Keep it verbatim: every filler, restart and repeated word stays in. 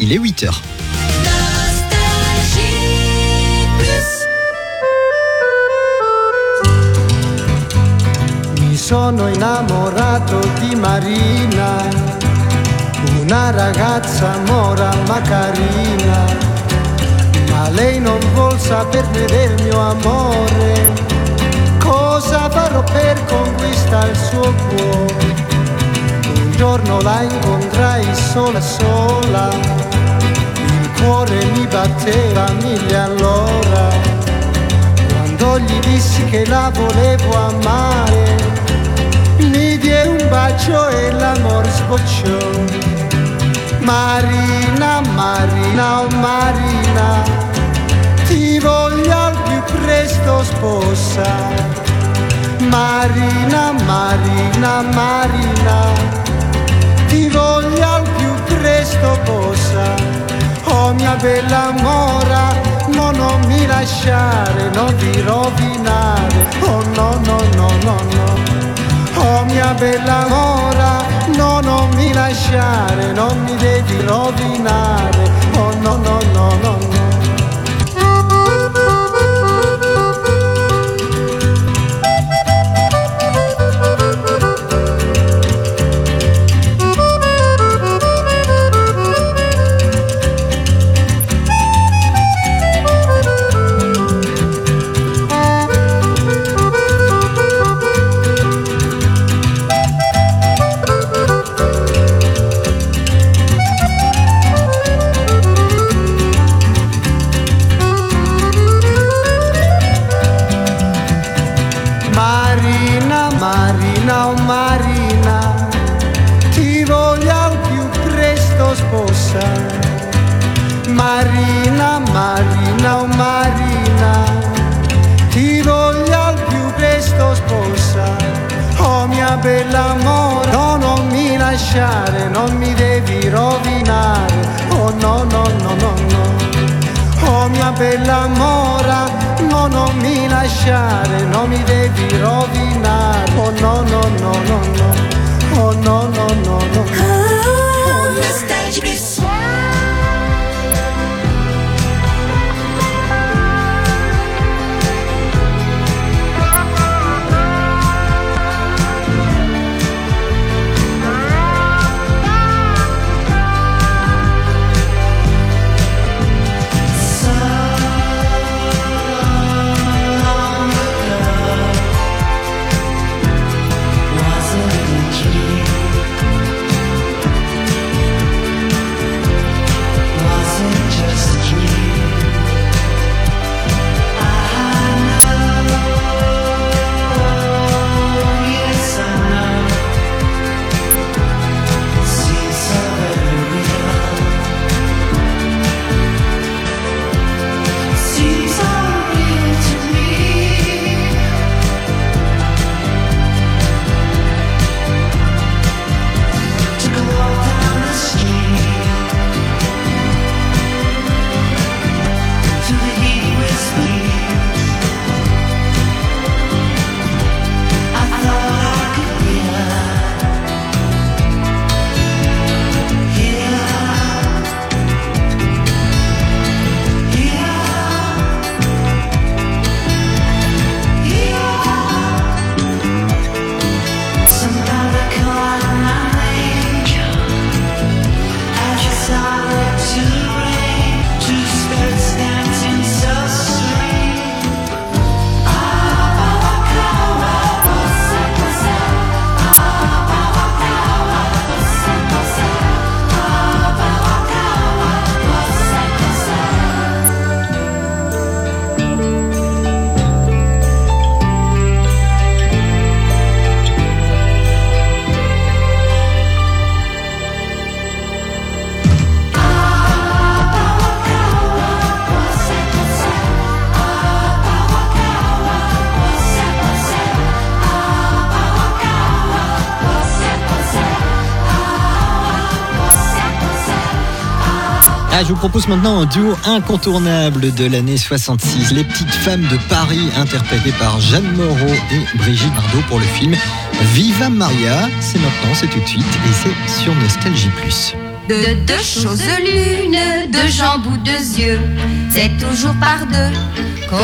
il est huit heures. Mi sono innamorato di Marina, una ragazza mora ma carina, ma lei non vuol saperne del mio amore. Cosa farò per conquistare il suo cuore? Un giorno la incontrai sola sola, il cuore mi batteva a mille all'ora. Quando gli dissi che la volevo amare, mi diede un bacio e l'amore sbocciò. Marina, Marina, oh Marina, ti voglio al più presto sposa. Marina, Marina, Marina, ti voglio al più presto sposa. Oh mia bella mora, no, non mi lasciare, non ti rovinare. Oh no, no, no, no, no. Oh mia bella mora, no, non mi lasciare, non mi devi rovinare. Oh no, no, no, no, no. Marina, Marina, oh Marina, ti voglio al più presto sposa. Oh mia bella amore, no, non mi lasciare, non mi devi rovinare. Oh no, no, no, no, no. Oh mia bella mora, no, non mi lasciare, non mi devi rovinare. Oh no, no, no, no, no. Oh no, no, no, no, no. Ah, je vous propose maintenant un duo incontournable de l'année soixante-six, Les Petites Femmes de Paris, interprétées par Jeanne Moreau et Brigitte Bardot pour le film Viva Maria. C'est maintenant, c'est tout de suite et c'est sur Nostalgie Plus. De deux choses l'une, deux jambes ou deux yeux, c'est toujours par deux